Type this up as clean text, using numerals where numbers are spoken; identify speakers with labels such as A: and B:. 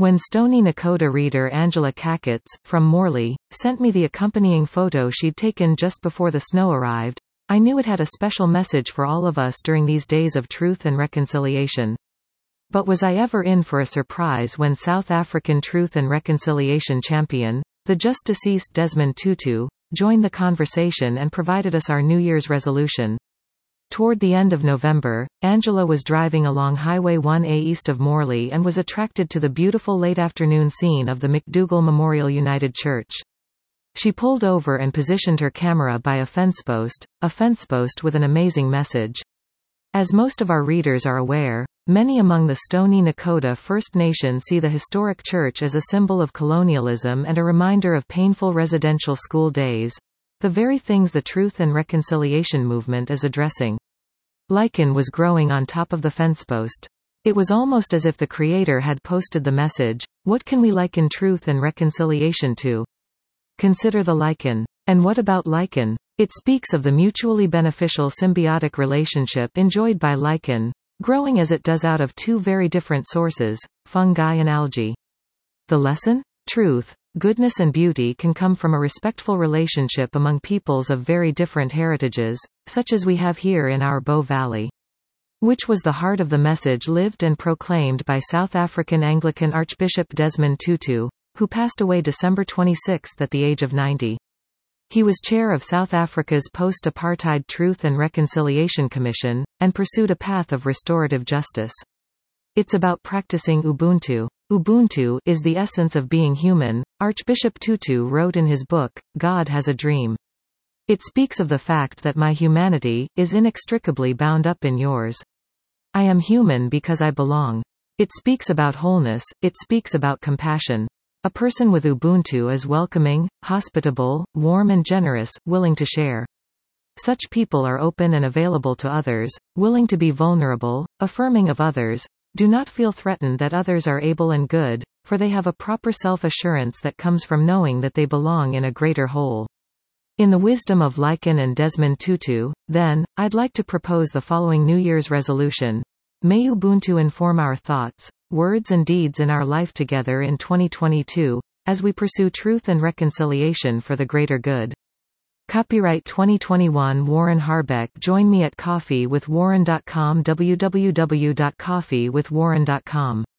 A: When Stony Nakoda reader Angela Kacketts, from Morley, sent me the accompanying photo she'd taken just before the snow arrived, I knew it had a special message for all of us during these days of truth and reconciliation. But was I ever in for a surprise when South African Truth and Reconciliation champion, the just-deceased Desmond Tutu, joined the conversation and provided us our New Year's resolution. Toward the end of November, Angela was driving along Highway 1A east of Morley and was attracted to the beautiful late-afternoon scene of the McDougall Memorial United Church. She pulled over and positioned her camera by a fencepost with an amazing message. As most of our readers are aware, many among the Stony Nakoda First Nation see the historic church as a symbol of colonialism and a reminder of painful residential school days, the very things the Truth and Reconciliation movement is addressing. Lichen was growing on top of the fencepost. It was almost as if the creator had posted the message, "What can we liken truth and reconciliation to? Consider the lichen." And what about lichen? It speaks of the mutually beneficial symbiotic relationship enjoyed by lichen, growing as it does out of two very different sources, fungi and algae. The lesson? Truth, goodness and beauty can come from a respectful relationship among peoples of very different heritages, such as we have here in our Bow Valley. Which was the heart of the message lived and proclaimed by South African Anglican Archbishop Desmond Tutu, who passed away December 26 at the age of 90. He was chair of South Africa's Post-Apartheid Truth and Reconciliation Commission, and pursued a path of restorative justice. It's about practicing Ubuntu. Ubuntu is the essence of being human, Archbishop Tutu wrote in his book, God Has a Dream. It speaks of the fact that my humanity is inextricably bound up in yours. I am human because I belong. It speaks about wholeness, it speaks about compassion. A person with Ubuntu is welcoming, hospitable, warm and generous, willing to share. Such people are open and available to others, willing to be vulnerable, affirming of others, do not feel threatened that others are able and good, for they have a proper self-assurance that comes from knowing that they belong in a greater whole. In the wisdom of Lichen and Desmond Tutu, then, I'd like to propose the following New Year's resolution. May Ubuntu inform our thoughts, words and deeds in our life together in 2022, as we pursue truth and reconciliation for the greater good. Copyright 2021 Warren Harbeck. Join me at coffeewithwarren.com www.coffeewithwarren.com